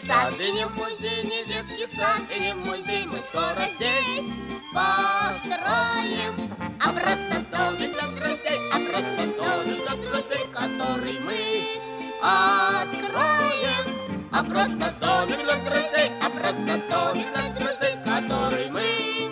сад, и не музей, не детский сад, и не музей. Мы скоро здесь построим, а просто домик для друзей, а просто домик для друзей, который мы откроем. А просто домик для друзей, а просто домик для друзей, который мы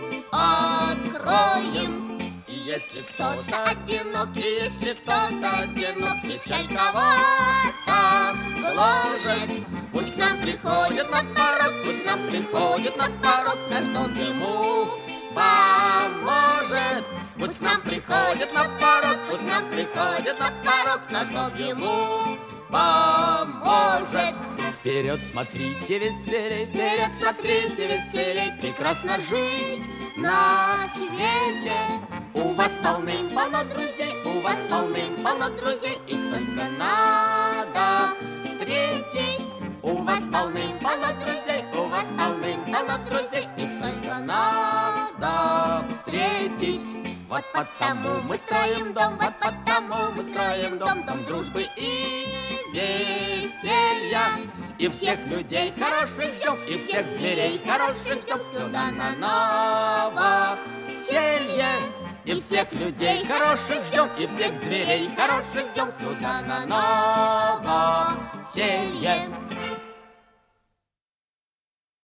откроем. И если кто-то одинокий, если кто-то одинок, печаль кого-то гложет, пусть к нам приходит на порог, пусть к нам приходит на порог, наш дом ему поможет. Пусть к нам приходит на порог, пусть к нам приходит на порог, наш дом ему поможет. Вперед смотрите веселей, Вперед смотрите веселей, прекрасно жить на свете. У вас полным-полно друзей, у вас полным-полно друзей, их только надо встретить. У вас полным-полно друзей, у вас полным-полно друзей, их только надо встретить. Вот потому мы строим дом, вот потому мы строим дом, дом дружбы и веселья. И всех людей хороших ждем, и всех зверей хороших ждем сюда на новоселье. И всех людей хороших ждем, и всех зверей хороших ждем сюда на новоселье.